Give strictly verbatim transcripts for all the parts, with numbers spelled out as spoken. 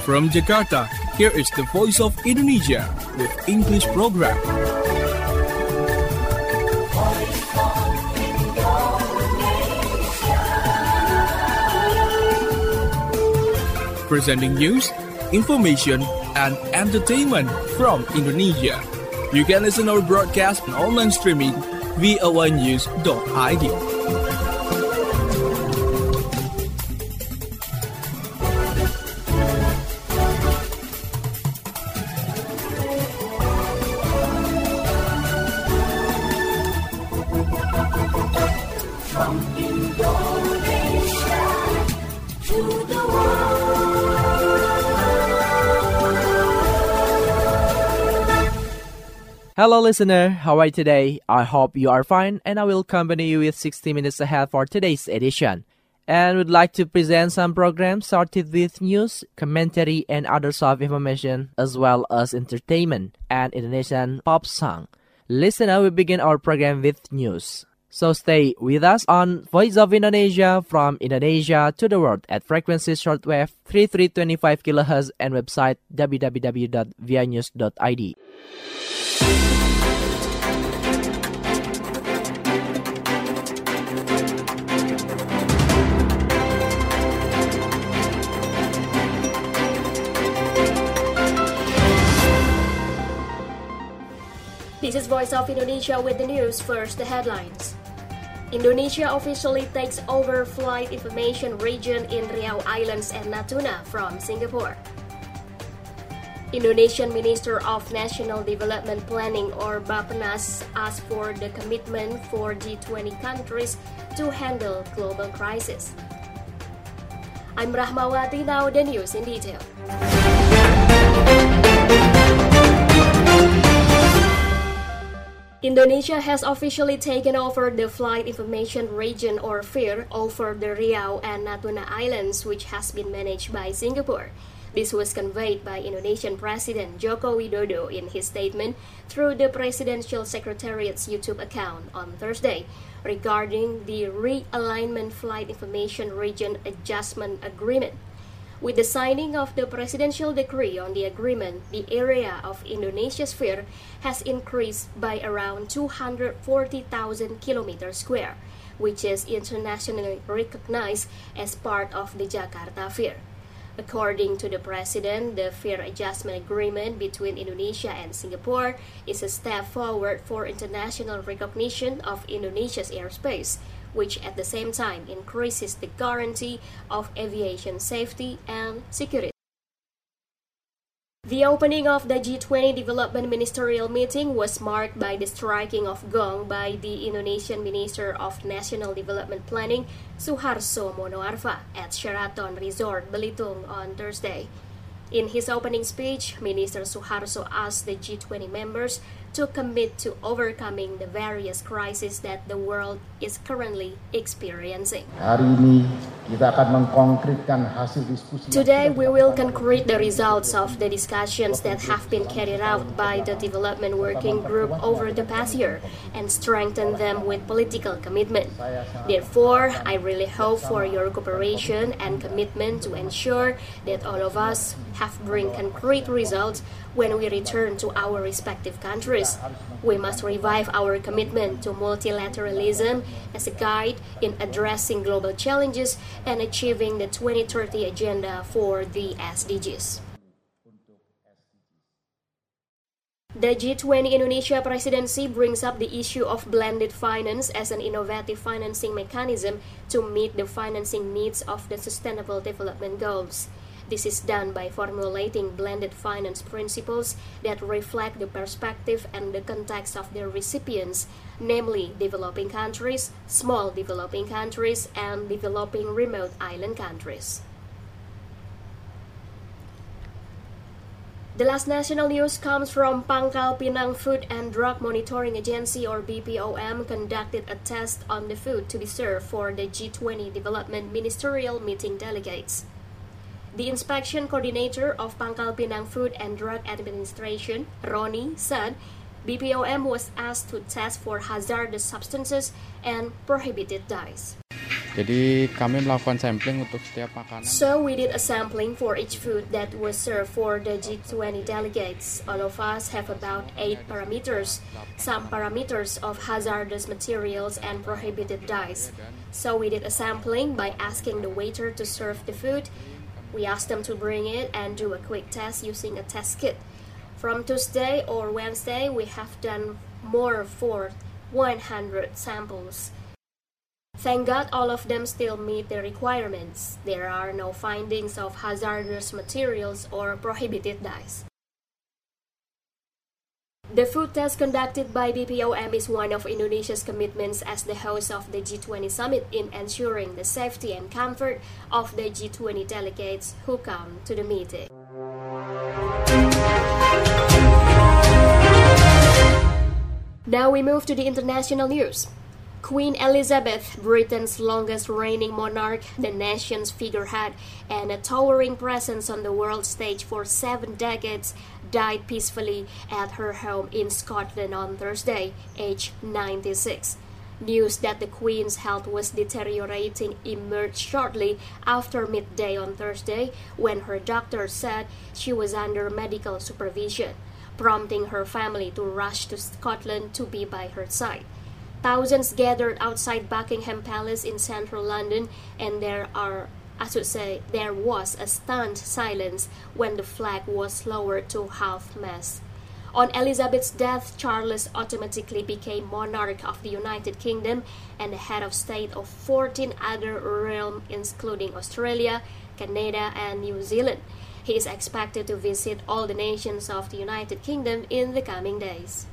From Jakarta, here is the Voice of Indonesia with English program. Presenting news, information, and entertainment from Indonesia. You can listen our broadcast on online streaming v o a news dot i d. From Indonesia to the world. Hello listener, how are you today? I hope you are fine and I will accompany you with sixty minutes ahead for today's edition. And would like to present some programs started with news, commentary and other soft information as well as entertainment and Indonesian pop song. Listener, we begin our program with news. So stay with us on Voice of Indonesia from Indonesia to the world at frequency shortwave thirty-three twenty-five kilohertz and website w w w dot v i news dot i d. This is Voice of Indonesia with the news. First, the headlines. Indonesia officially takes over flight information region in Riau Islands and Natuna from Singapore. Indonesian Minister of National Development Planning or Bappenas asked for the commitment for G twenty countries to handle global crisis. I'm Rahmawati, now the news in detail. Indonesia has officially taken over the Flight Information Region or F I R over the Riau and Natuna Islands, which has been managed by Singapore. This was conveyed by Indonesian President Joko Widodo in his statement through the Presidential Secretariat's YouTube account on Thursday regarding the Realignment Flight Information Region Adjustment Agreement. With the signing of the presidential decree on the agreement, the area of Indonesia's F I R has increased by around two hundred forty thousand kilometers square, which is internationally recognized as part of the Jakarta F I R. According to the president, the F I R adjustment agreement between Indonesia and Singapore is a step forward for international recognition of Indonesia's airspace, which at the same time increases the guarantee of aviation safety and security. The opening of the G twenty Development Ministerial Meeting was marked by the striking of gong by the Indonesian Minister of National Development Planning, Suharso Monoarfa, at Sheraton Resort, Belitung on Thursday. In his opening speech, Minister Suharso asked the G twenty members to commit to overcoming the various crises that the world is currently experiencing. Hari ini kita akan mengkonkretkan hasil diskusi. Today we will concrete the results of the discussions that have been carried out by the Development Working Group over the past year and strengthen them with political commitment. Therefore, I really hope for your cooperation and commitment to ensure that all of us have bring concrete results when we return to our respective countries. We must revive our commitment to multilateralism as a guide in addressing global challenges and achieving the twenty thirty agenda for the S D Gs. The G twenty Indonesia presidency brings up the issue of blended finance as an innovative financing mechanism to meet the financing needs of the Sustainable Development Goals. This is done by formulating blended finance principles that reflect the perspective and the context of the recipients, namely developing countries, small developing countries, and developing remote island countries. The last national news comes from Pangkal Pinang Food and Drug Monitoring Agency or B P O M conducted a test on the food to be served for the G twenty Development Ministerial Meeting delegates. The inspection coordinator of Pangkal Pinang Food and Drug Administration, Roni, said B P O M was asked to test for hazardous substances and prohibited dyes. Jadi kami melakukan sampling untuk setiap makanan. So we did a sampling for each food that was served for the G twenty delegates. All of us have about eight parameters, some parameters of hazardous materials and prohibited dyes. So we did a sampling by asking the waiter to serve the food. We asked them to bring it and do a quick test using a test kit. From Tuesday or Wednesday, we have done more for one hundred samples. Thank God all of them still meet the requirements. There are no findings of hazardous materials or prohibited dyes. The food test conducted by B P O M is one of Indonesia's commitments as the host of the G twenty summit in ensuring the safety and comfort of the G twenty delegates who come to the meeting. Now we move to the international news. Queen Elizabeth, Britain's longest reigning monarch, the nation's figurehead, and a towering presence on the world stage for seven decades, died peacefully at her home in Scotland on Thursday, aged ninety-six. News that the Queen's health was deteriorating emerged shortly after midday on Thursday, when her doctor said she was under medical supervision, prompting her family to rush to Scotland to be by her side. Thousands gathered outside Buckingham Palace in central London, and there are, I should say, there was a stunned silence when the flag was lowered to half-mast. On Elizabeth's death, Charles automatically became monarch of the United Kingdom and the head of state of fourteen other realms, including Australia, Canada, and New Zealand. He is expected to visit all the nations of the United Kingdom in the coming days.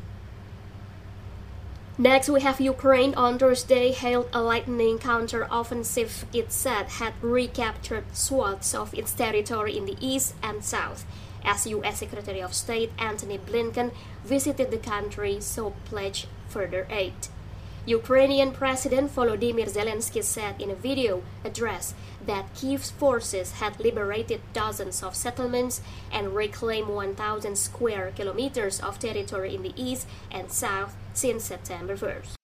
Next, we have Ukraine on Thursday hailed a lightning counter-offensive it said had recaptured swaths of its territory in the east and south, as U S Secretary of State Antony Blinken visited the country so pledged further aid. Ukrainian President Volodymyr Zelensky said in a video address that Kyiv's forces had liberated dozens of settlements and reclaimed one thousand square kilometers of territory in the east and south since September first.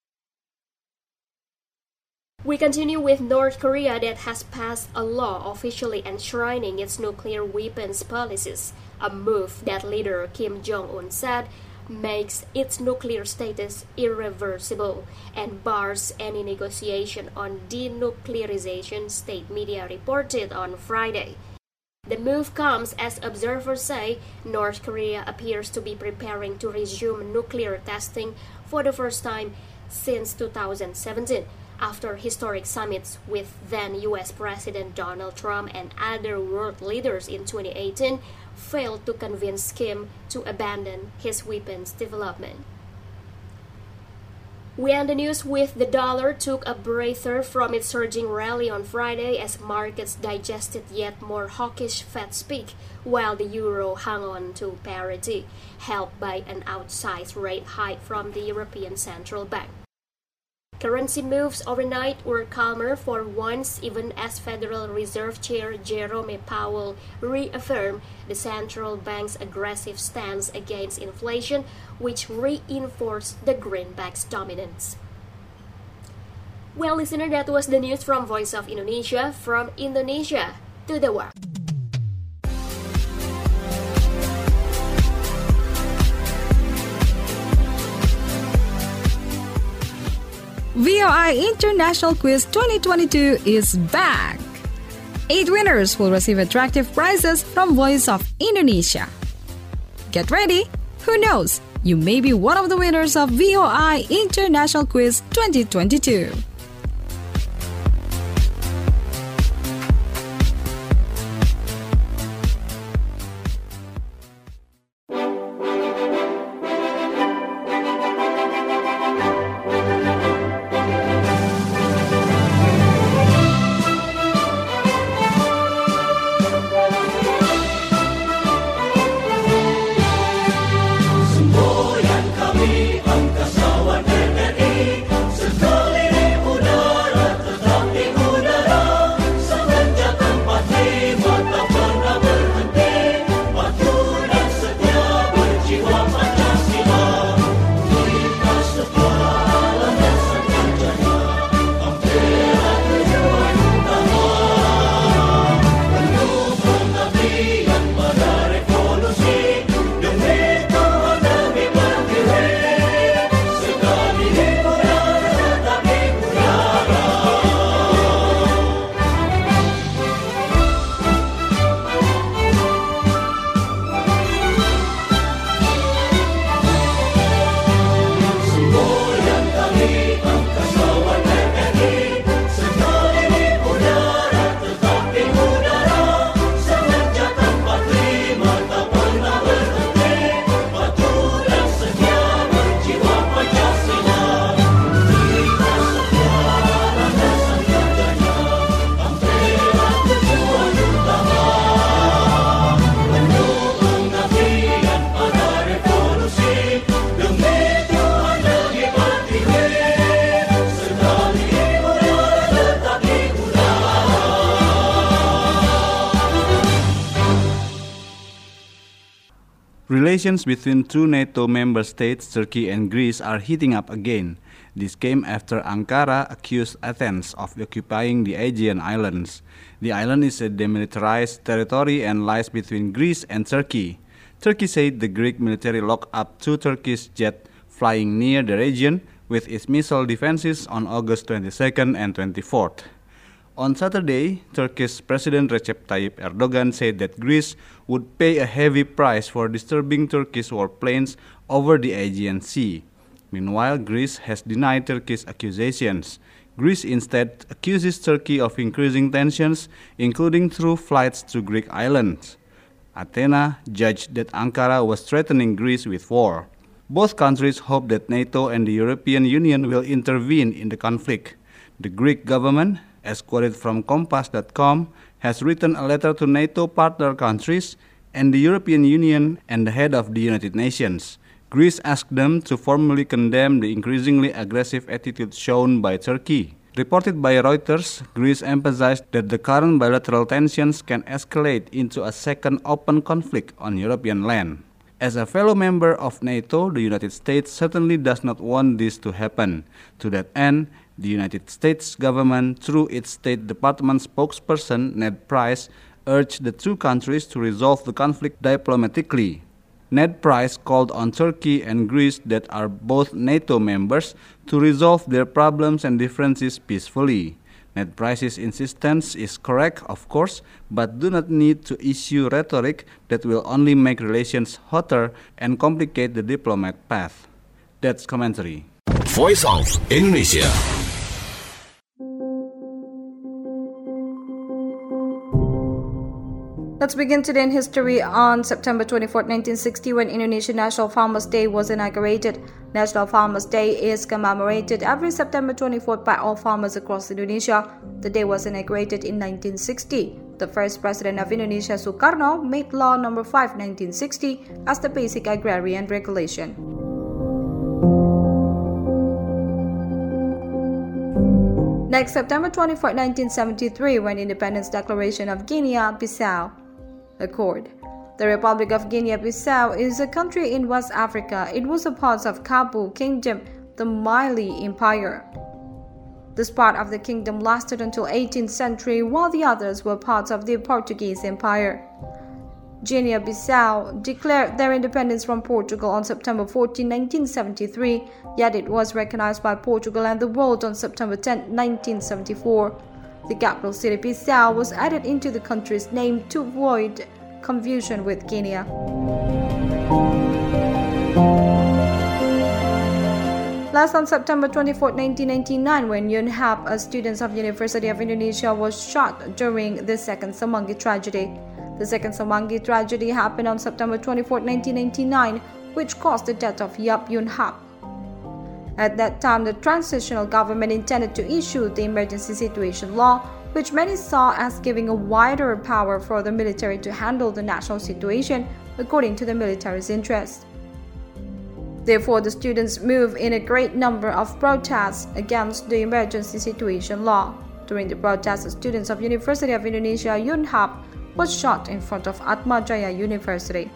We continue with North Korea that has passed a law officially enshrining its nuclear weapons policies, a move that leader Kim Jong-un said makes its nuclear status irreversible and bars any negotiation on denuclearization, state media reported on Friday. The move comes as observers say North Korea appears to be preparing to resume nuclear testing for the first time since two thousand seventeen, after historic summits with then U S President Donald Trump and other world leaders in twenty eighteen failed to convince Kim to abandon his weapons development. We end the news with the dollar took a breather from its surging rally on Friday as markets digested yet more hawkish Fed speak, while the euro hung on to parity, helped by an outsized rate hike from the European Central Bank. Currency moves overnight were calmer for once, even as Federal Reserve Chair Jerome Powell reaffirmed the central bank's aggressive stance against inflation, which reinforced the greenback's dominance. Well, listener, that was the news from Voice of Indonesia, from Indonesia to the world. V O I International Quiz twenty twenty-two is back! Eight winners will receive attractive prizes from Voice of Indonesia. Get ready! Who knows? You may be one of the winners of V O I International Quiz twenty twenty-two. Relations between two NATO member states, Turkey and Greece, are heating up again. This came after Ankara accused Athens of occupying the Aegean Islands. The island is a demilitarized territory and lies between Greece and Turkey. Turkey said the Greek military locked up two Turkish jets flying near the region with its missile defenses on August twenty-second and twenty-fourth. On Saturday, Turkish President Recep Tayyip Erdogan said that Greece would pay a heavy price for disturbing Turkish warplanes over the Aegean Sea. Meanwhile, Greece has denied Turkey's accusations. Greece instead accuses Turkey of increasing tensions, including through flights to Greek islands. Athens judged that Ankara was threatening Greece with war. Both countries hope that NATO and the European Union will intervene in the conflict. The Greek government, as quoted from Kompas dot com, has written a letter to NATO partner countries and the European Union and the head of the United Nations. Greece asked them to formally condemn the increasingly aggressive attitude shown by Turkey. Reported by Reuters, Greece emphasized that the current bilateral tensions can escalate into a second open conflict on European land. As a fellow member of NATO, the United States certainly does not want this to happen. To that end, the United States government, through its State Department spokesperson Ned Price, urged the two countries to resolve the conflict diplomatically. Ned Price called on Turkey and Greece, that are both NATO members, to resolve their problems and differences peacefully. Ned Price's insistence is correct, of course, but do not need to issue rhetoric that will only make relations hotter and complicate the diplomat path. That's commentary. Voice of Indonesia. Let's begin today in history on September twenty-fourth, nineteen sixty, when Indonesian National Farmers' Day was inaugurated. National Farmers' Day is commemorated every September twenty-fourth by all farmers across Indonesia. The day was inaugurated in nineteen sixty. The first president of Indonesia, Sukarno, made Law number five, nineteen sixty as the basic agrarian regulation. Next, September twenty-fourth, nineteen seventy-three, when Independence Declaration of Guinea-Bissau occurred. The Republic of Guinea-Bissau is a country in West Africa. It was a part of Kabu Kingdom, the Mali Empire. This part of the kingdom lasted until eighteenth century, while the others were parts of the Portuguese Empire. Guinea-Bissau declared their independence from Portugal on September fourteenth, nineteen seventy-three, yet it was recognized by Portugal and the world on September tenth, nineteen seventy-four. The capital city Bissau was added into the country's name to avoid confusion with Guinea. Last on September twenty-fourth, nineteen ninety-nine, when Yun Hap, a student of University of Indonesia, was shot during the second Semanggi tragedy. The second Semanggi tragedy happened on September twenty-fourth, nineteen ninety-nine, which caused the death of Yap Yun Hap. At that time, the transitional government intended to issue the emergency situation law, which many saw as giving a wider power for the military to handle the national situation according to the military's interest. Therefore, the students moved in a great number of protests against the emergency situation law. During the protests, the students of University of Indonesia, Yun Hap, was shot in front of Atmajaya University.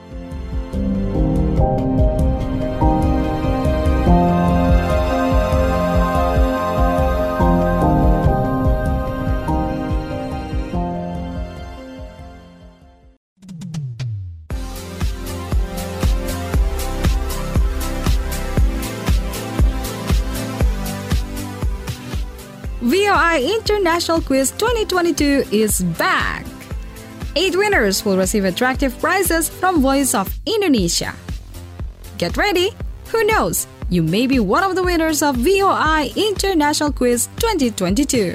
V O I International Quiz twenty twenty-two is back! Eight winners will receive attractive prizes from Voice of Indonesia. Get ready! Who knows? You may be one of the winners of V O I International Quiz twenty twenty-two.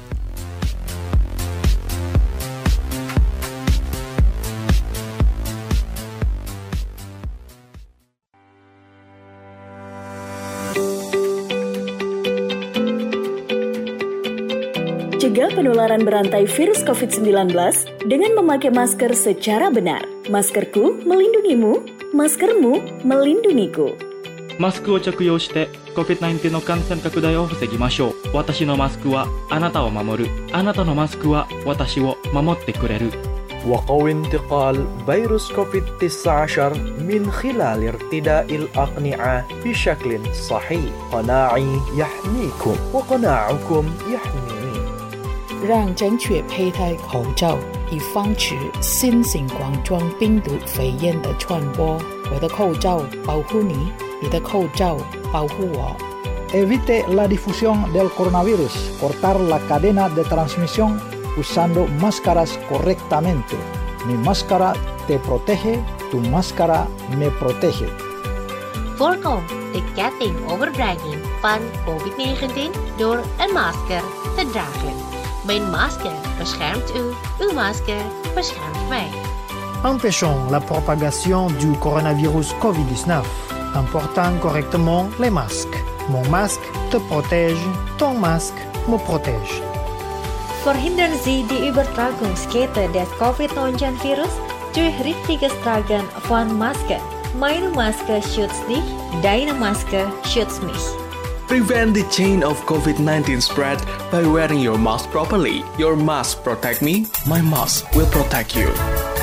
Cegah penularan berantai virus covid sembilan belas dengan memakai masker secara benar. Maskerku melindungimu, maskermu melindungiku. マスクを着用して コビッドナインティーン の感染拡大を防ぎましょう。私のマスクはあなたを守る。あなたのマスクは私を守ってくれる。 وقوي انتقال فيروس كوفيد تسعة عشر من خلال ارتداء الأقنعة بشكل صحيح. قناعي يحميكم وقناعكم يحميني. 让正确佩戴口罩，以防止新型冠状病毒肺炎的传播。我的口罩保护你，你的口罩保护我。 Evite la difusión del coronavirus. Cortar la cadena de transmisión usando máscaras correctamente. Mi máscara te protege, tu máscara me protege. Voorkom de ketting overdraging van COVID negentien door een masker te dragen. Mijn masker beschermt u, uw masker beschermt mij. Empêchons la propagation du coronavirus covid dix-neuf en portant correctement les masques. Mon masque te protège, ton masque me protège. Verhinderen Sie die Übertragungskette des COVID neunzehn Virus durch richtiges Tragen von Maske. Meine Maske schützt dich, deine Maske schützt mich. Prevent the chain of COVID nineteen spread by wearing your mask properly. Your mask protect me, my mask will protect you.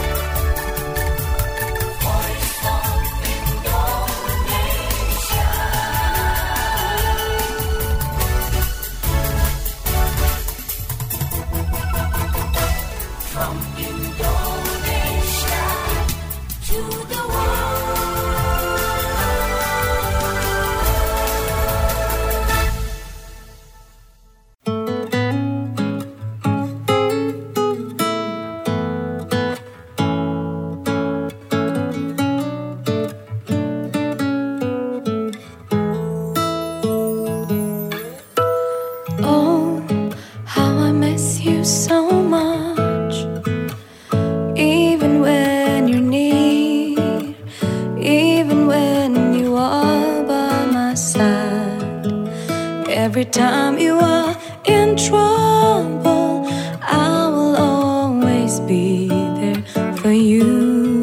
Every time you are in trouble, I will always be there for you.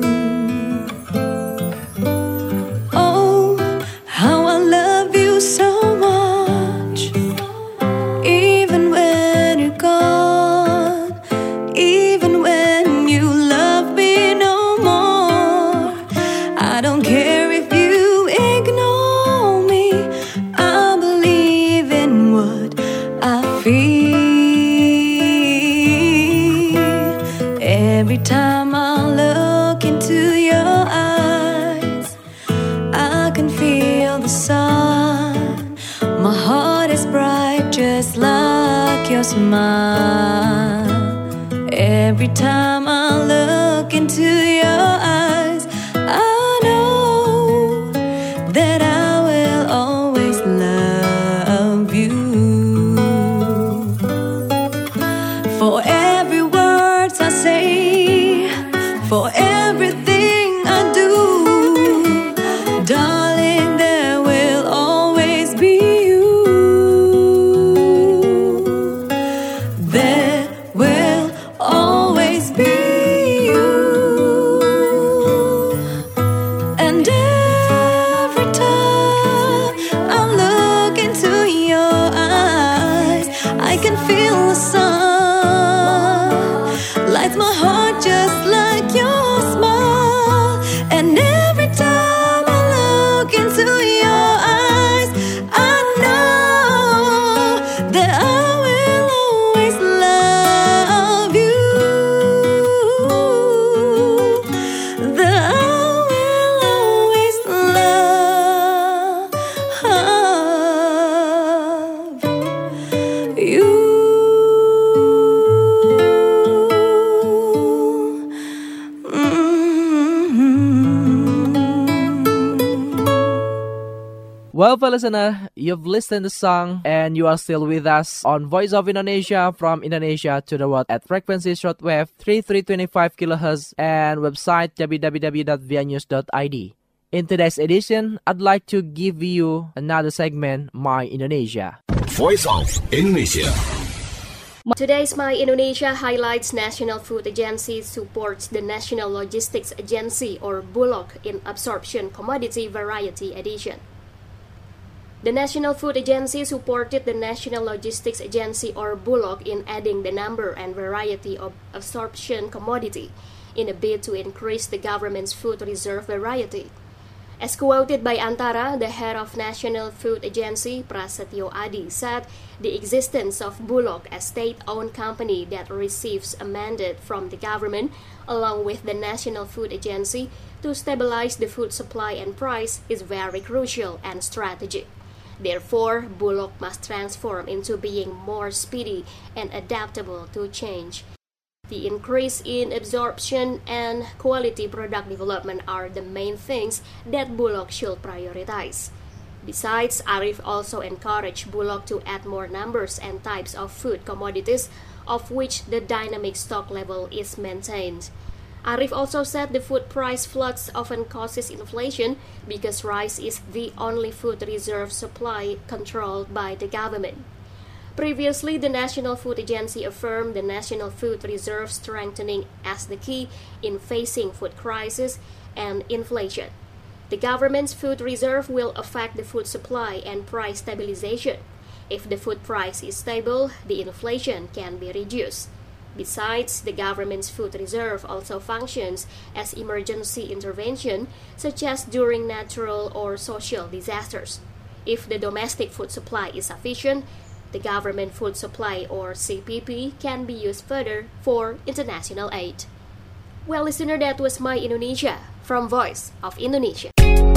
Oh, how I love you so much. Even when you're gone, even when you love me no more, I don't care if you ignore me. I believe in what I feel. Every time I look into your eyes, I can feel the sun. My heart is bright just like your smile. Every time I look into your eyes, I know that I will always love you. For every word I say, for everything I do, darling, there will always be you. There will always be you. And every time I look into your eyes, I can feel the sun lights my heart just like your smile. And every time I look into your eyes, I know that I will always love you. That I will always love you. Well, for listener, you've listened to the song and you are still with us on Voice of Indonesia from Indonesia to the world at frequency shortwave thirty-three twenty-five kilohertz and website w w w dot v i news dot i d. In today's edition, I'd like to give you another segment, My Indonesia. Voice of Indonesia. Today's My Indonesia highlights National Food Agency supports the National Logistics Agency or Bulog in Absorption Commodity Variety Edition. The National Food Agency supported the National Logistics Agency or Bulog in adding the number and variety of absorption commodity in a bid to increase the government's food reserve variety. As quoted by Antara, the head of National Food Agency, Prasetyo Adi, said the existence of Bulog, a state-owned company that receives a mandate from the government, along with the National Food Agency, to stabilize the food supply and price is very crucial and strategic. Therefore, Bulog must transform into being more speedy and adaptable to change. The increase in absorption and quality product development are the main things that Bulog should prioritize. Besides, Arif also encouraged Bulog to add more numbers and types of food commodities, of which the dynamic stock level is maintained. Arif also said the food price floods often causes inflation because rice is the only food reserve supply controlled by the government. Previously, the National Food Agency affirmed the national food reserve strengthening as the key in facing food crisis and inflation. The government's food reserve will affect the food supply and price stabilization. If the food price is stable, the inflation can be reduced. Besides, the government's food reserve also functions as emergency intervention, such as during natural or social disasters. If the domestic food supply is sufficient, the Government Food Supply or C P P can be used further for international aid. Well, listener, that was My Indonesia from Voice of Indonesia.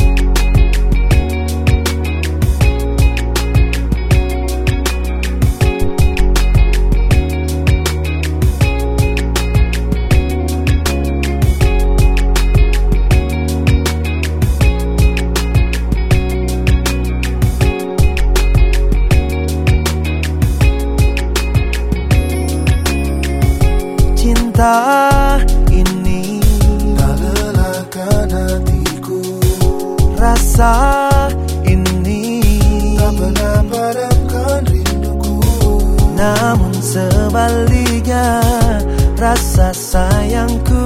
Cinta ini tak lelahkan hatiku, rasa ini tak pernah padamkan rinduku. Namun sebaliknya rasa sayangku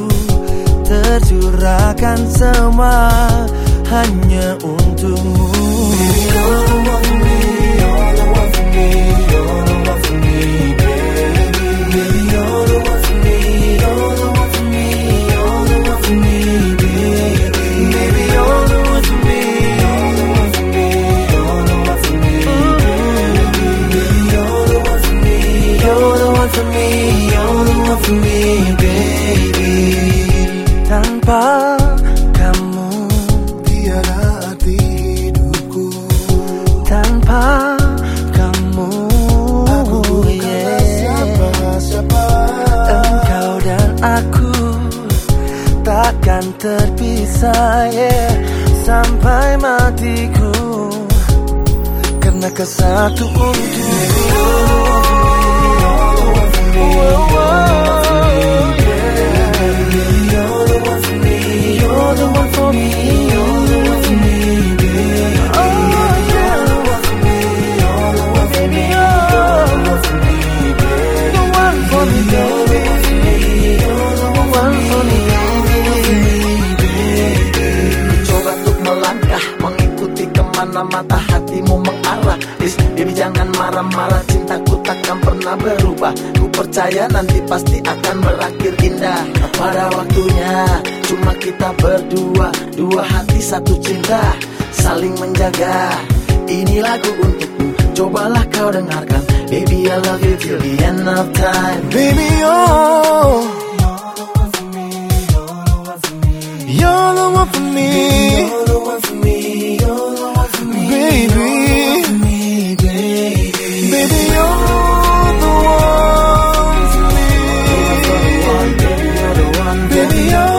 tercurahkan semua hanya untukmu. Baby, you're the one for me, you're the one for me, you're the one for me, baby. Baby, you're the one for me, you're the one for me, you're the one for me, baby. Baby, you're the one for me, you're the one for me, you're the one for me, baby. Baby, you're the one for me, you're the one for me, you're the one for me, baby. Tanpa kamu tiada arti hidupku. Tanpa kamu aku bukanlah siapa-siapa. Engkau dan aku takkan terpisah, yeah, sampai matiku, karena kesatu untukmu. You're the one for me, you're the one for me, baby. Oh, you're the one for me, you're the one for me, you're the one for me, baby. The one for me, baby. You're the one for me, baby. Coba untuk melangkah, mengikuti kemana mata hatimu mengarah. Please, baby, jangan marah-marah, cintaku takkan pernah berubah. Ku percaya nanti pasti akan berakhir indah. Pada waktunya cuma kita berdua, dua hati satu cinta, saling menjaga. Ini lagu untukmu, cobalah kau dengarkan. Baby, I love you till the end of time. Baby, oh, you're the one for me, you're the one for me, you're the one for me, baby. Baby, you're the one for me. You're the one, baby, you're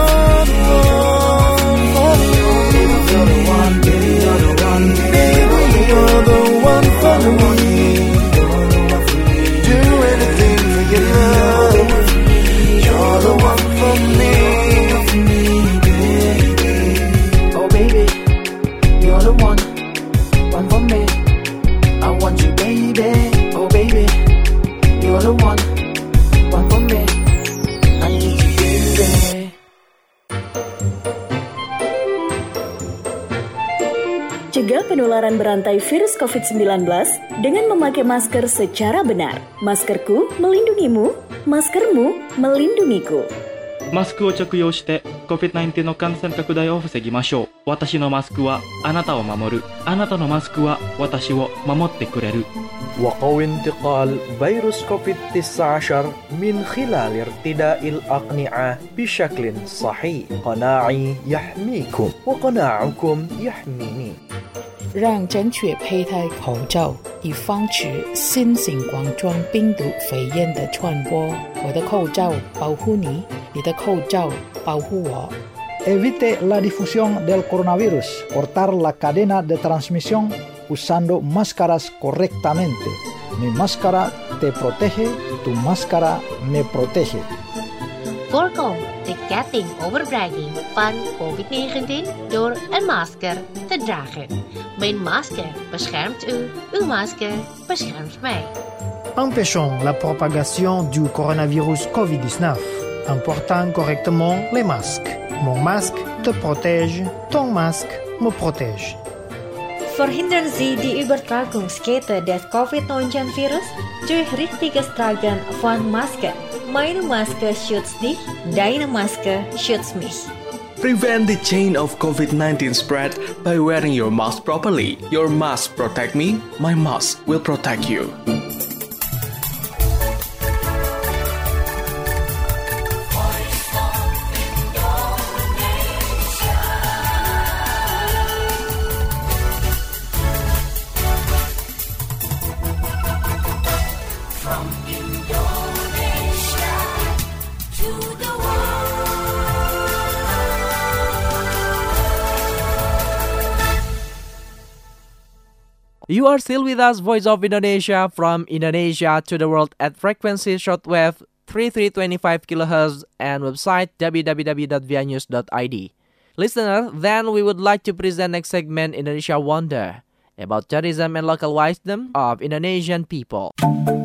Cegah penularan berantai virus covid sembilan belas dengan memakai masker secara benar. Maskerku melindungimu, maskermu melindungiku. マスクを着用して コビッドナインティーン の感染拡大を防ぎましょう。私のマスクはあなたを守る。あなたのマスクは私を守ってくれる。 وقوي انتقال فيروس كوفيد تسعة عشر من خلال ارتداء الأقنعة بشكل صحيح. قناعي يحميكم وقناعكم يحميني. 让正确佩戴口罩，以防止新型冠状病毒肺炎的传播。我的口罩保护你，你的口罩保护我。 Evite la difusión del coronavirus. Cortar la cadena de transmisión usando máscaras correctamente. Mi máscara te protege, tu máscara me protege. Voorkom de ketting overdraging van COVID negentien door een masker te dragen. Mijn masker beschermt u, uw masker beschermt mij. Empêchons la propagation du coronavirus covid dix-neuf en portant correctement les masques. Mon masque te protège, ton masque me protège. Verhindern Sie die Übertragungskette des Covid neunzehn Virus durch richtiges Tragen von Masken. Meine Maske schützt dich, deine Maske schützt mich. Prevent the chain of COVID nineteen spread by wearing your mask properly. Your mask protect me, my mask will protect you. You are still with us, Voice of Indonesia, from Indonesia to the world at frequency shortwave thirty-three twenty-five kilohertz and website w w w dot v i news dot i d. Listener, then we would like to present next segment Indonesia Wonder, about tourism and local wisdom of Indonesian people.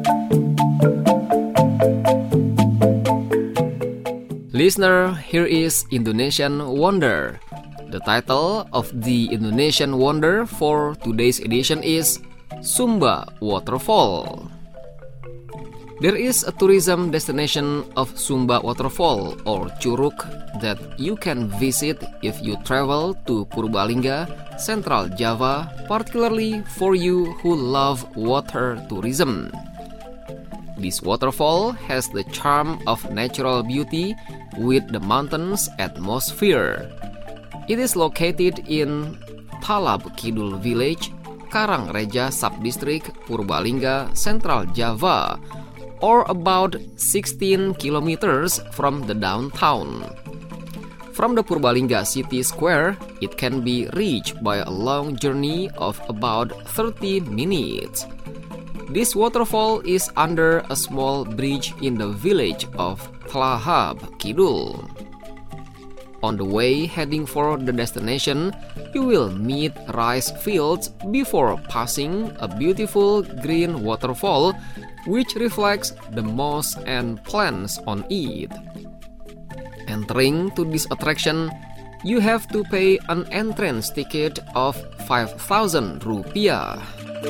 Listener, here is Indonesian Wonder. The title of the Indonesian Wonder for today's edition is Sumba Waterfall. There is a tourism destination of Sumba Waterfall or Curug that you can visit if you travel to Purbalingga, Central Java, particularly for you who love water tourism. This waterfall has the charm of natural beauty with the mountain's atmosphere. It is located in Talab Kidul Village, Karangreja Subdistrict, Purbalingga, Central Java, or about sixteen kilometers from the downtown. From the Purbalingga city square, it can be reached by a long journey of about thirty minutes. This waterfall is under a small bridge in the village of Talab Kidul. On the way heading for the destination, you will meet rice fields before passing a beautiful green waterfall which reflects the moss and plants on it. Entering to this attraction, you have to pay an entrance ticket of five thousand rupiah.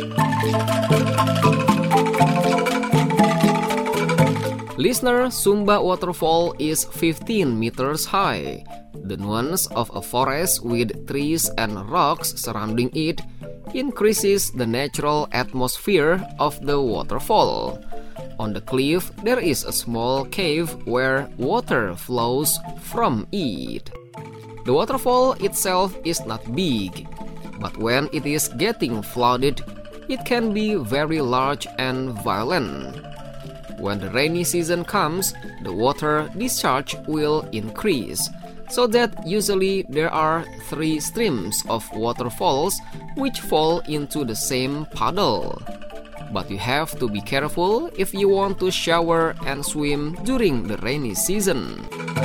Listener, Sumba Waterfall is fifteen meters high. The nuance of a forest with trees and rocks surrounding it increases the natural atmosphere of the waterfall. On the cliff, there is a small cave where water flows from it. The waterfall itself is not big, but when it is getting flooded, it can be very large and violent. When the rainy season comes, the water discharge will increase, so that usually there are three streams of waterfalls which fall into the same puddle. But you have to be careful if you want to shower and swim during the rainy season.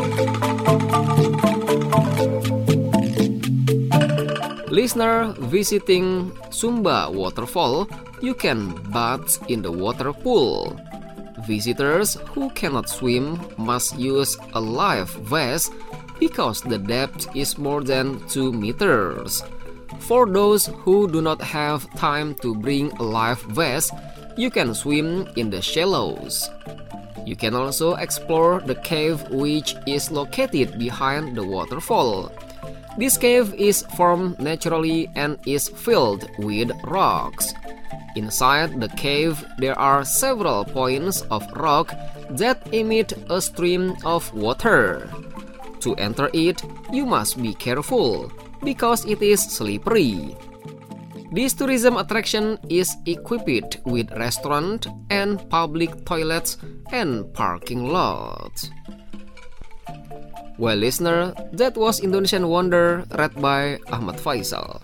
Listener, visiting Sumba Waterfall, you can bathe in the water pool. Visitors who cannot swim must use a life vest because the depth is more than two meters. For those who do not have time to bring a life vest, you can swim in the shallows. You can also explore the cave which is located behind the waterfall. This cave is formed naturally and is filled with rocks. Inside the cave, there are several points of rock that emit a stream of water. To enter it, you must be careful because it is slippery. This tourism attraction is equipped with restaurant and public toilets and parking lots. Well, listener, that was Indonesian Wonder read by Ahmad Faisal.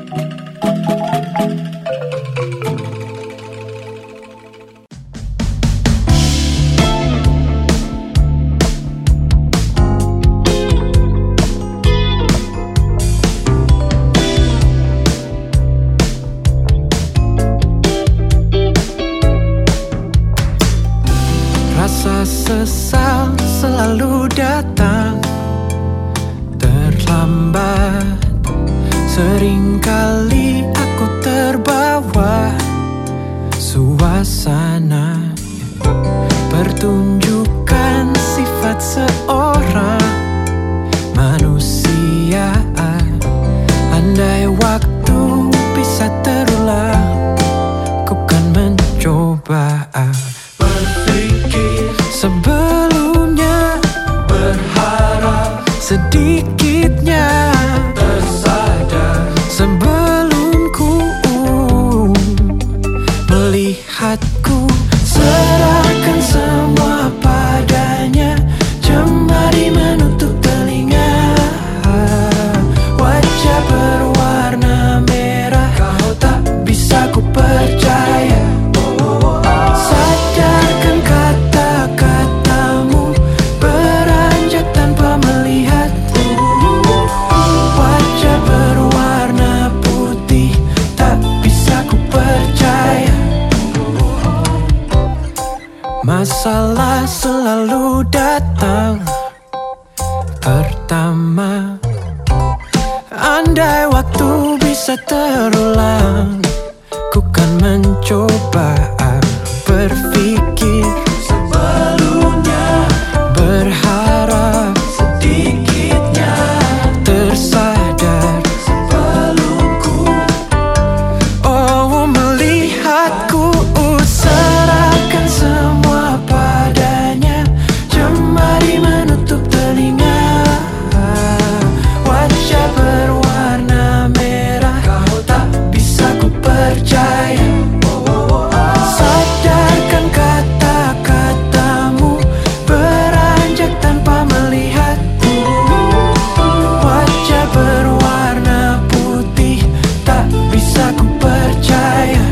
Rasa sesal selalu datang terlambat. Seringkali aku terbawa suasana pertunjukan sifat seorang manusia. Andai waktu bisa terulang, ku kan mencoba. Sebelumnya berharap, sedikitnya tersadar. Sebelum ku melihatku, serahkan semua padanya. Jemari menutup telinga, wajah berwarna merah. Kau tak bisa ku percaya. Sadarkan kata-katamu beranjak tanpa melihat. Wajah berwarna putih, tak bisa ku percaya. Masalah selalu datang pertama. Andai waktu bisa terulang, ku kan mencoba berpikir sebelumnya, berharap sedikitnya tersadar. Sebelum ku oh melihatku, serahkan semua padanya. Jemari menutup telinga, wajah berwarna merah. Kau tak bisa ku percaya. Sadarkan kata-katamu beranjak tanpa melihat. Wajah berwarna putih, tak bisa ku percaya.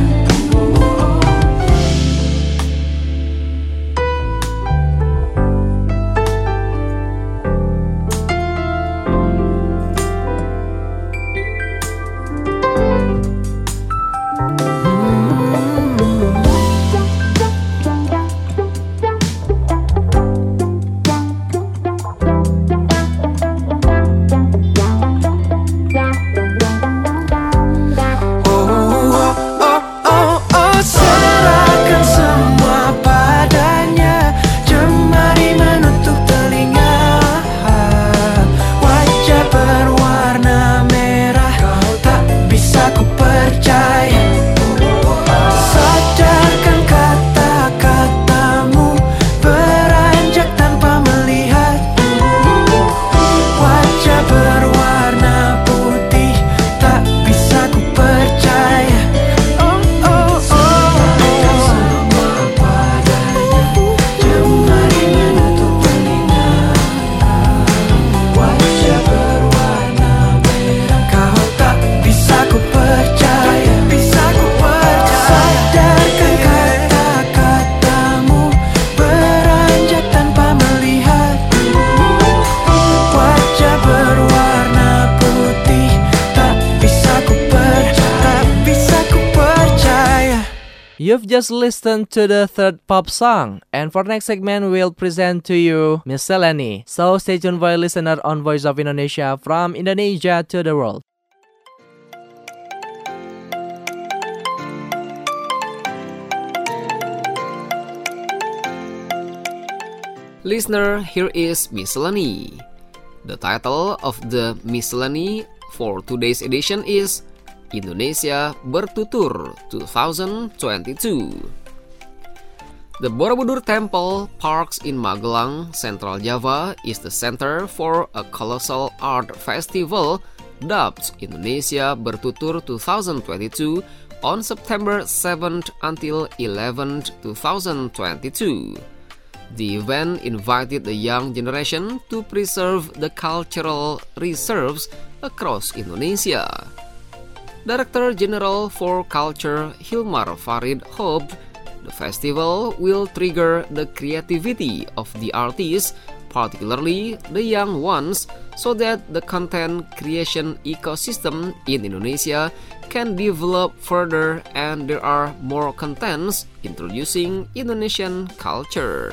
Serahkan semua padanya. Jemari menutup telinga, wajah berwarna merah. Kau tak bisa ku percaya. Sadarkan kata-katamu beranjak tanpa melihat. Wajah berwarna putih, tak bisa ku percaya. You've just listened to the third pop song, and for next segment, we'll present to you Miscellany. So stay tuned for a listener on Voice of Indonesia from Indonesia to the world. Listener, here is Miscellany. The title of the Miscellany for today's edition is Indonesia Bertutur twenty twenty-two. The Borobudur Temple Parks in Magelang, Central Java is the center for a colossal art festival dubbed Indonesia Bertutur twenty twenty-two on September seventh until eleventh, twenty twenty-two. The event invited the young generation to preserve the cultural reserves across Indonesia. Director General for Culture Hilmar Farid hoped the festival will trigger the creativity of the artists, particularly the young ones, so that the content creation ecosystem in Indonesia can develop further and there are more contents introducing Indonesian culture.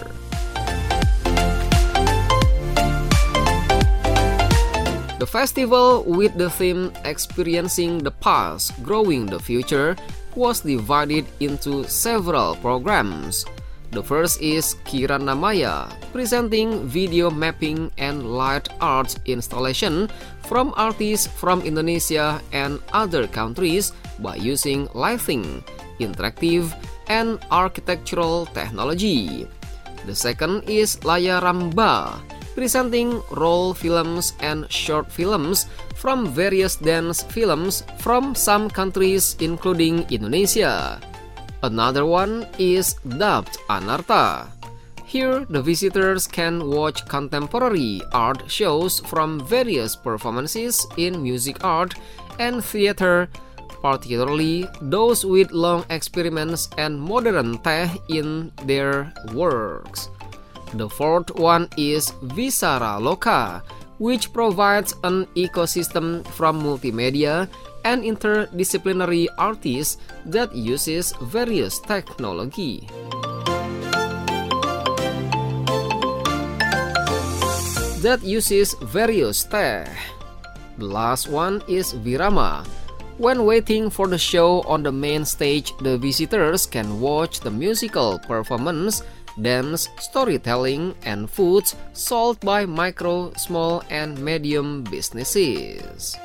The festival, with the theme Experiencing the Past, Growing the Future, was divided into several programs. The first is Kirana Maya, presenting video mapping and light art installation from artists from Indonesia and other countries by using lighting, interactive, and architectural technology. The second is Layar Ramba, presenting role films and short films from various dance films from some countries including Indonesia. Another one is dubbed Anarta. Here, the visitors can watch contemporary art shows from various performances in music art and theater, particularly those with long experiments and modern tech in their works. The fourth one is Visara Loka, which provides an ecosystem from multimedia and interdisciplinary artists that uses various technology. That uses various tech. The last one is Virama. When waiting for the show on the main stage, the visitors can watch the musical performance, dance, storytelling, and foods sold by micro, small, and medium businesses.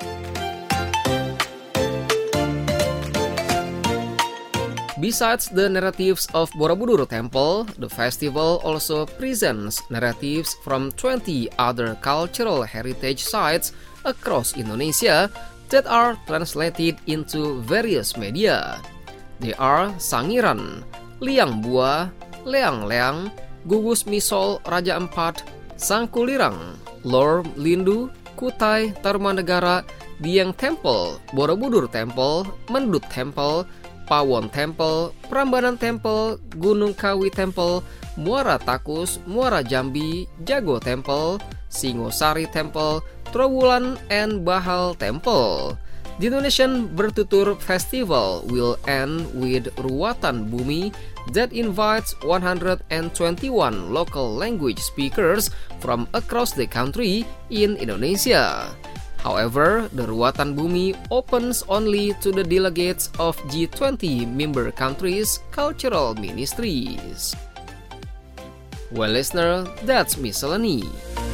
Besides the narratives of Borobudur Temple, the festival also presents narratives from twenty other cultural heritage sites across Indonesia that are translated into various media. They are Sangiran, Liang Bua, Leang Leang, Gugus Misol Raja Empat, Sangkulirang, Lor Lindu, Kutai Tarumanegara, Dieng Temple, Borobudur Temple, Mendut Temple, Pawon Temple, Prambanan Temple, Gunung Kawi Temple, Muara Takus, Muara Jambi, Jago Temple, Singosari Temple, Trowulan, and Bahal Temple. The Indonesian Bertutur Festival will end with Ruatan Bumi that invites one hundred twenty-one local language speakers from across the country in Indonesia. However, the Ruatan Bumi opens only to the delegates of G twenty member countries' cultural ministries. Well, listener, that's Miscellany.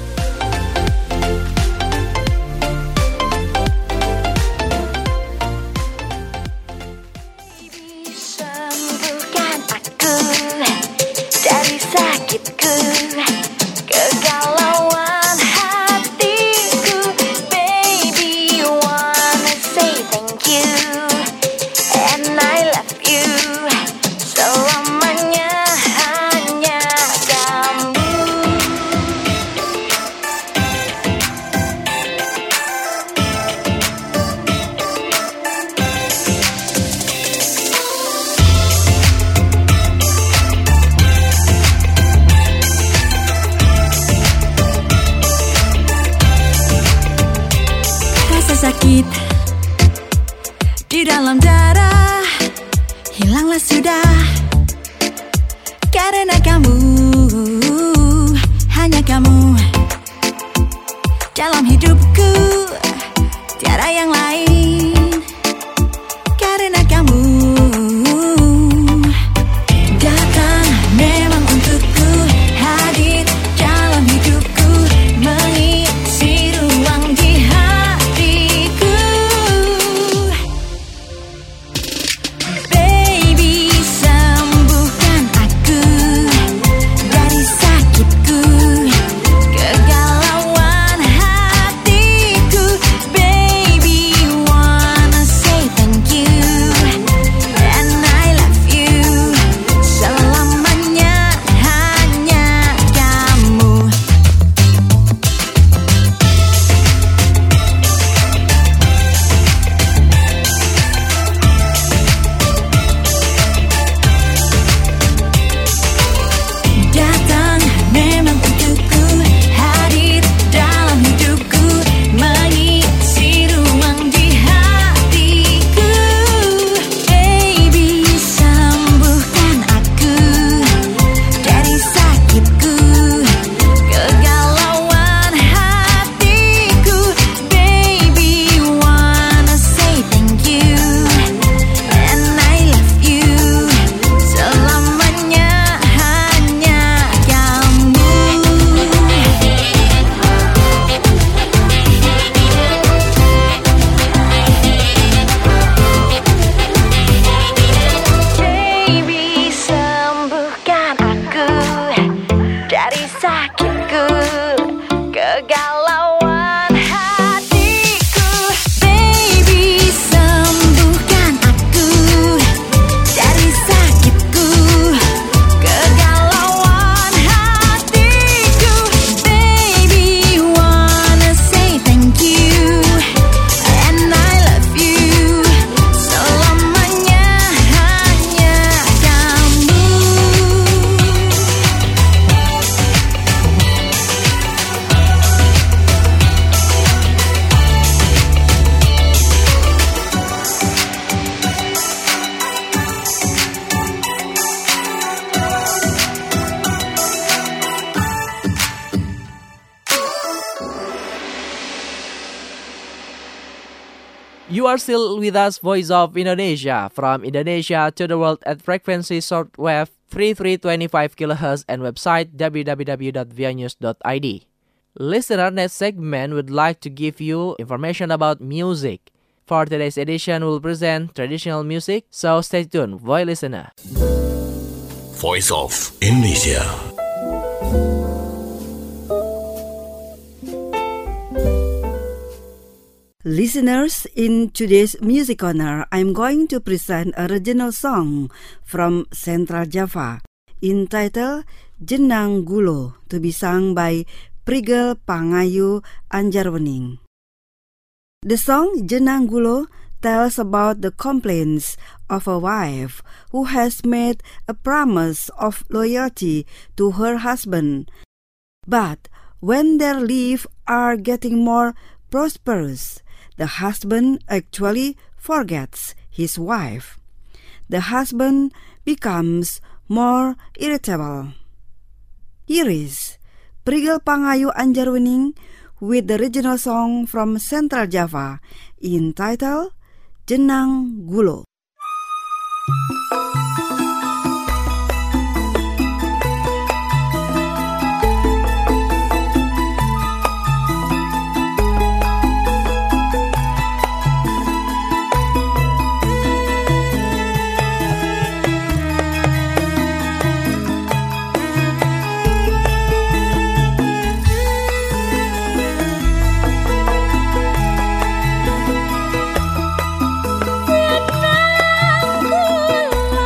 Sembuhkan aku dari sakitku, kegalauan hatiku, baby, wanna say thank you, and I love you, selamanya hanya kamu. Sakit di dalam darah hilanglah sudah karena kamu, hanya kamu dalam hidupku, tiada yang lain karena kamu datang memang untukku, hadir jauh You are still with us, Voice of Indonesia, from Indonesia to the world at frequency shortwave thirty-three twenty-five kilohertz and website w w w dot v o news dot i d. Listener, next segment would like to give you information about music. For today's edition, we'll present traditional music, so stay tuned, voice listener. Voice of Indonesia. Listeners, in today's Music Corner, I'm going to present a regional song from Central Java entitled Jenang Gulo, to be sung by Prigel Pangayu Anjarwening. The song Jenang Gulo tells about the complaints of a wife who has made a promise of loyalty to her husband, but when their lives are getting more prosperous, the husband actually forgets his wife. The husband becomes more irritable. Here is Prigel Pangayu Anjarwening with the original song from Central Java entitled Jenang Gulo. Jenang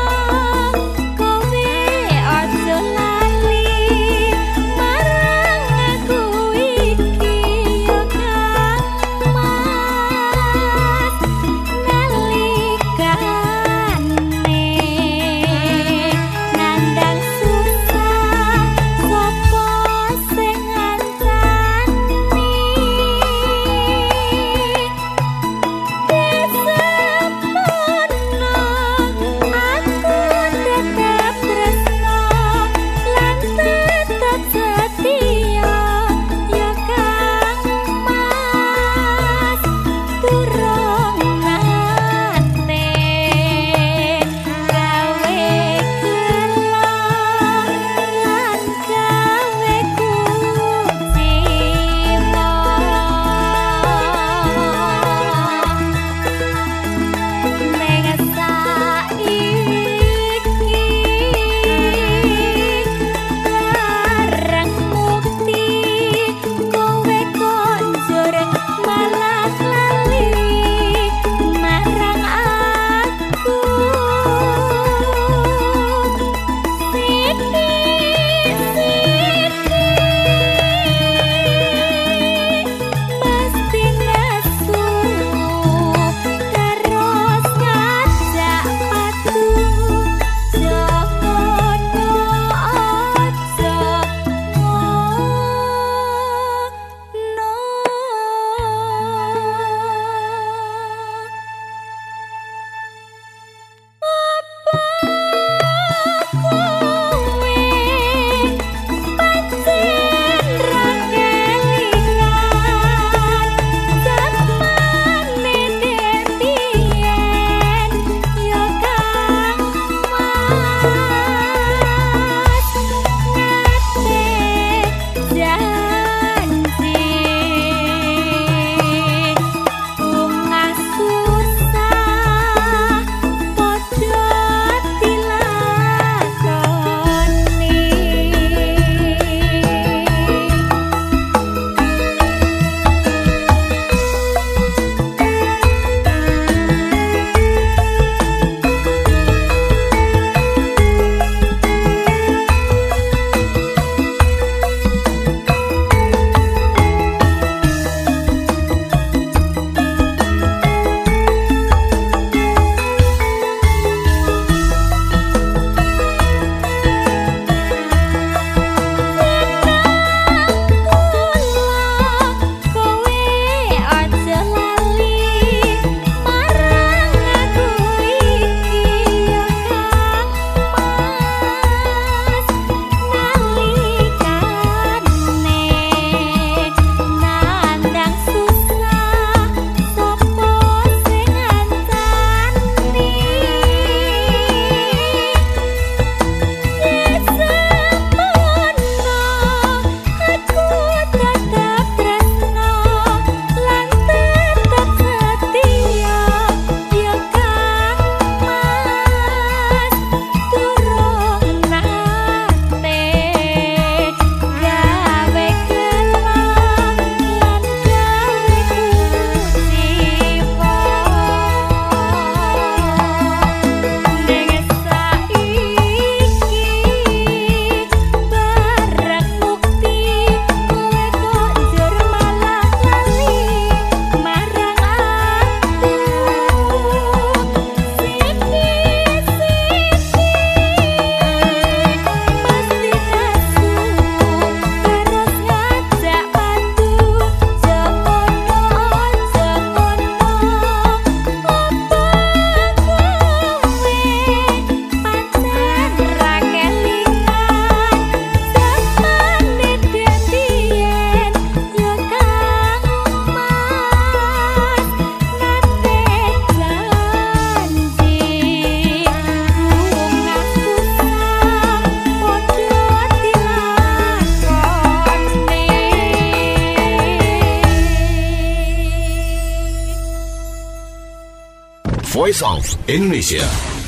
Voice of Indonesia.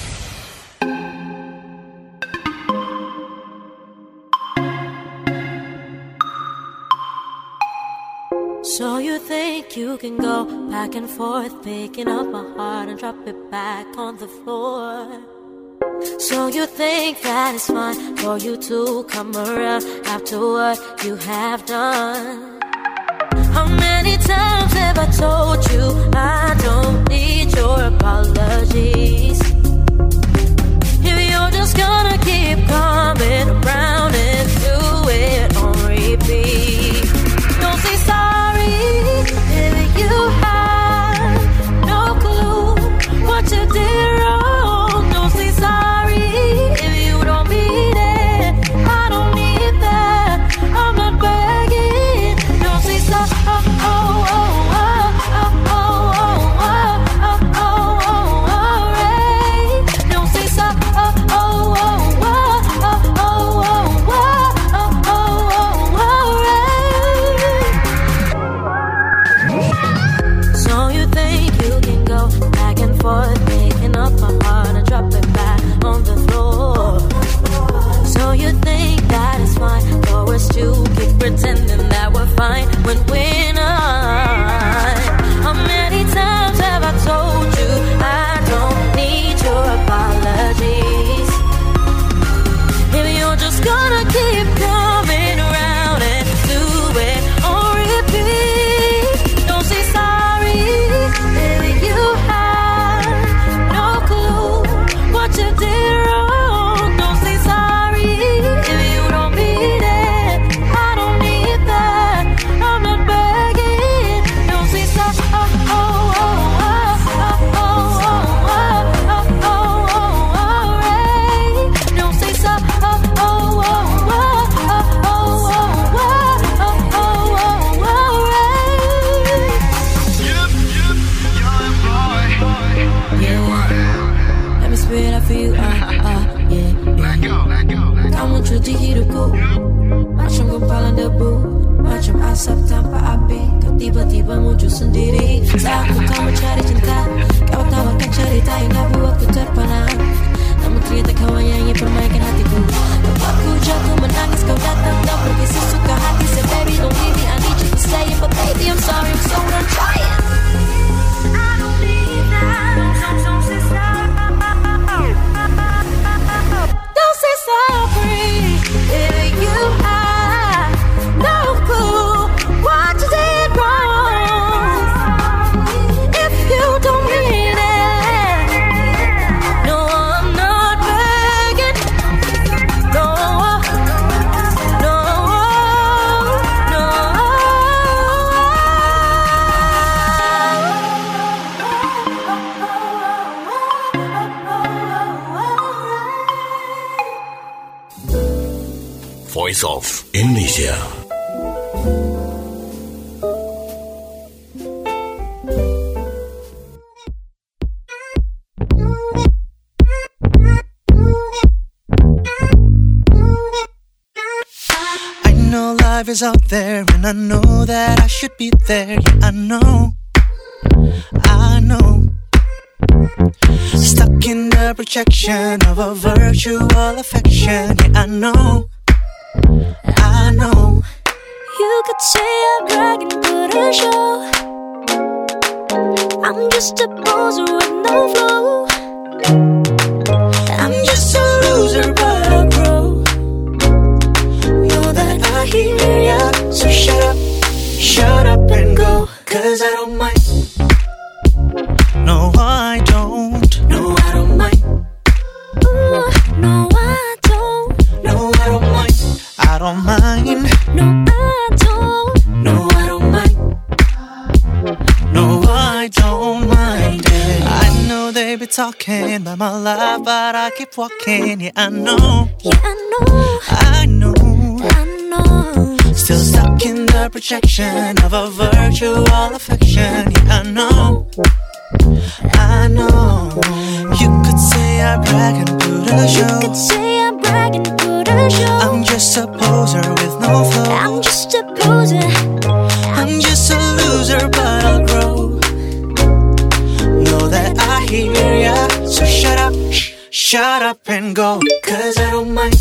So you think you can go back and forth, picking up my heart and drop it back on the floor. So you think that it's fine for you to come around after what you have done. How many times have I told you I don't need your apologies? If you're just gonna keep coming around and do it on repeat, don't say sorry if you have no clue what you did wrong. Don't say sorry if you don't mean it. I don't need that. I'm not begging. Don't say sorry. Oh, oh, oh, oh, oh, oh, oh, oh, oh, oh, oh, right. Don't say sorry. Oh, oh, oh, oh, oh, oh, oh, oh, oh, oh, right. So you think you can go back and forth, picking up my heart and drop it back on the floor. So you think that it's fine for us to keep pretending that we're fine when we're not. How many times have I told you I don't need your apologies? If you're just gonna keep coming around and do it on repeat, don't say sorry if you have no clue what you did wrong. Don't say sorry if you don't mean it. I don't need that. I'm not begging. Don't say sorry. Oh, oh, oh, oh, oh, oh, oh, oh, oh, oh, right. Don't say sorry. Oh, oh, oh, oh, oh, oh, oh, oh, oh, oh, oh, right. Yeah. Let me spit out for you. Ah, ah, yeah, yeah. Kamu cuci hidupku macam gumpalan debu, macam asap tanpa api. Kau tiba-tiba muncul sendiri. Saat aku kau mencari cinta, kau tawarkan cerita yang gak buatku terpana. Namun ternyata kau hanya ingin permainkan hatiku. Buatku jatuh menangis, kau datang dan pergi sesuka hati. Say baby don't leave me, I need you to stay. But baby I'm sorry, I'm so done trying. I don't need that. Don't say sorry. Don't say sorry if you have no clue what you did wrong. If you don't mean it, no, I'm not begging. No, no, no. Voice of Indonesia. I know life is out there and I know that I should be there. Yeah, I know, I know. Stuck in the projection of a virtual affection. Yeah, I know, I know. You could say I'm bragging, put a show. I'm just a poser with no flow. I'm just a loser but I'll grow. Know that I hear ya, so shut up, shut up and go. Cause I don't mind. No, I don't. No, I don't mind. Ooh, no, I don't. No, I don't mind. I don't mind. No, I don't. No, I don't mind. No, I don't mind it. I know they be talking about my life, but I keep walking. Yeah, I know. Yeah, I know. I know. I know. Still stuck in the projection of a virtual affection. Yeah, I know. I know. You could say I brag and put a show. You could say I brag and put a show. I'm just a poser with no flow. I'm just a poser. I'm just a loser, but I'll grow. Know that I hear shut up and go. Cause I don't mind.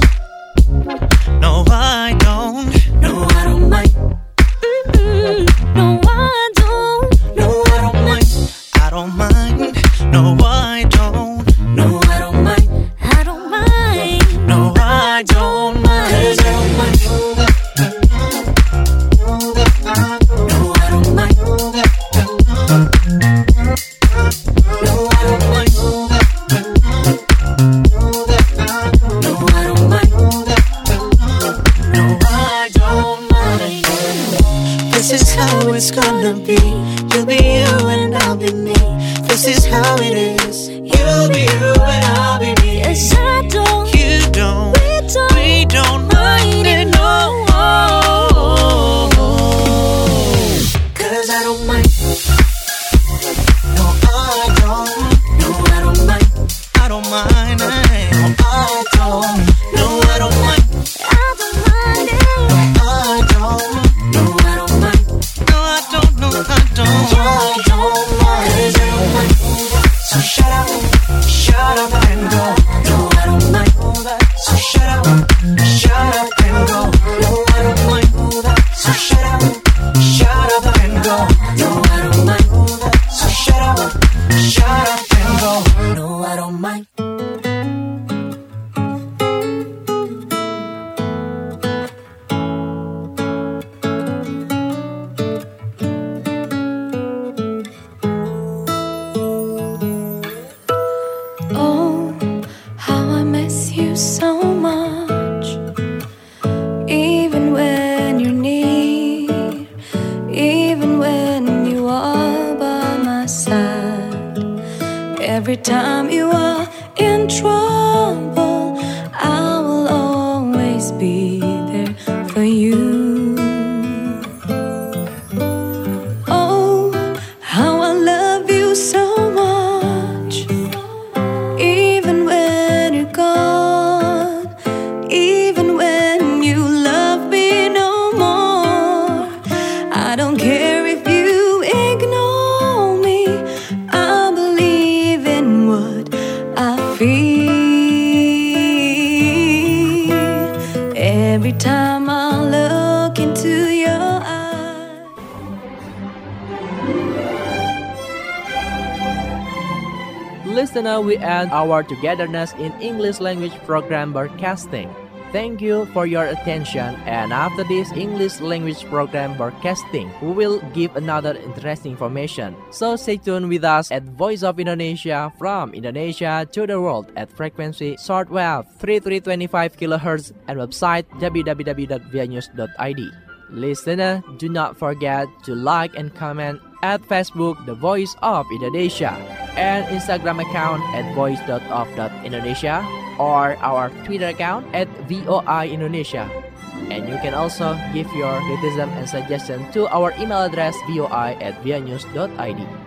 No, I don't. No, I don't mind. Mm-mm. No, I don't. No, I don't mind. I don't mind. No, I don't. No, I don't mind. I don't mind. No, I don't mind. Cause I don't mind. No, I don't mind. No, I don't mind. No, I don't mind. No, I don't mind. This is how it's gonna be. You'll be you and I'll be me. This is how it is. You'll be you and I'll be me. Yes, I don't. You don't. We don't. We don't mind it, no. Cause I don't mind. No, I don't. No, I don't mind. I don't mind. No, I don't. No, I don't mind. I don't mind it. No, I don't. No, I don't mind. No, I don't. No, I don't. I don't mind. Cause I don't mind. So shut up, shut up and go. No, I don't mind. So shut up, shut up and go. No, I don't mind. So shut up, shut up and go. No, I don't mind. So shut up, shut up and go. No, I don't mind. Oh, how I miss you so much. Even when you're near, even when you are by my side. Every time you are in trouble, I will always be there for you. Oh, how I love you so much. Even when you're gone, even when you love me no more, I don't care if you ignore me. I believe in what I feel. Every time I look into your eyes. Listener, we end our togetherness in English language program broadcasting. Thank you for your attention, and after this English language program broadcasting, we will give another interesting information. So stay tuned with us at Voice of Indonesia from Indonesia to the world at frequency shortwave thirty-three twenty-five kilohertz and website w w w dot v i news dot i d. Listener, do not forget to like and comment at Facebook The Voice of Indonesia and Instagram account at voice dot of dot indonesia or our Twitter account at V O I Indonesia. And you can also give your criticism and suggestion to our email address voi at v i news dot i d.